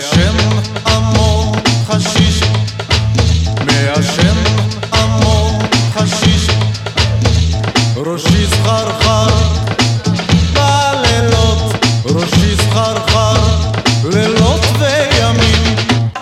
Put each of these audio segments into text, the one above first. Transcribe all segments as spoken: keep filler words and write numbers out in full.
מעשן המון חשיש, מעשן המון חשיש, ראשי סחרחר בלילות, ראשי סחרחר לילות וימים.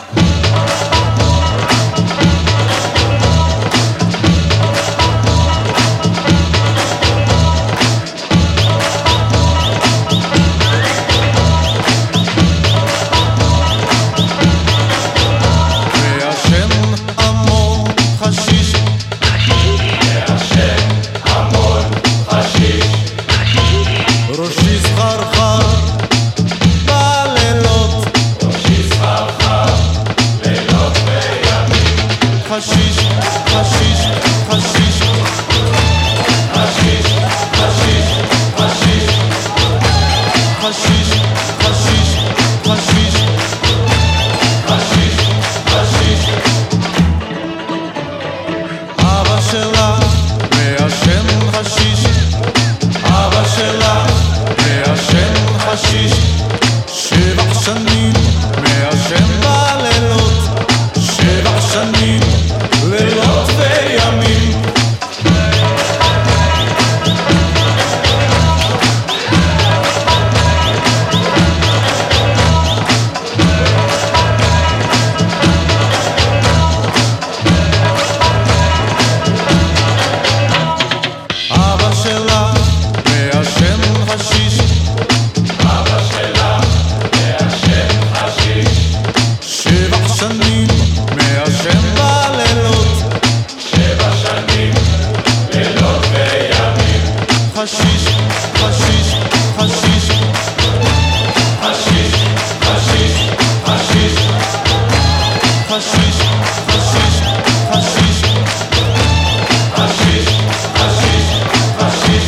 ראשי סחרחר בלילות, ראשי סחרחר לילות וימים. חשיש, חשיש, חשיש, חשיש, חשיש, חשיש, חשיש, חשיש, חשיש, חשיש, חשיש. אבא שלה מעשן חשיש, אבא שלה מעשן חשיש, שבע שנים מעשן בלילות, שבע שנים לילות וימים. אבא שלה מעשן חשיש, אבא שלה מעשן חשיש, שבע שנים מעשן בלילות, שבע שנים לילות וימים. חשיש, חשיש, חשיש, חשיש, חשיש, חשיש, חשיש, חשיש, חשיש, חשיש, חשיש, חשיש.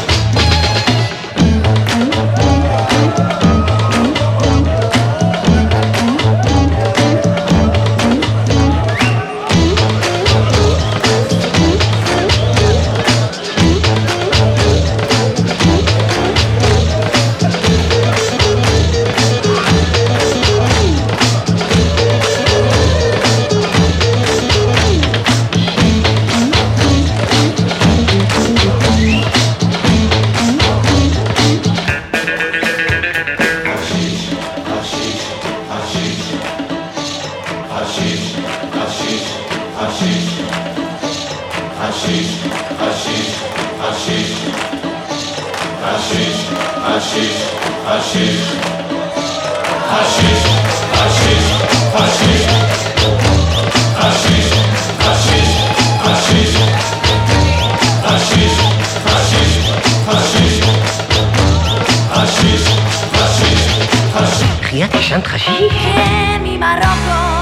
Hashish, hashish, hashish, hashish, hashish, hashish, hashish, hashish, hashish, hashish, hashish, hashish, hashish, hashish, hashish, hashish, hashish, hashish. חיית ישנת חשיש? כן, ממרוקו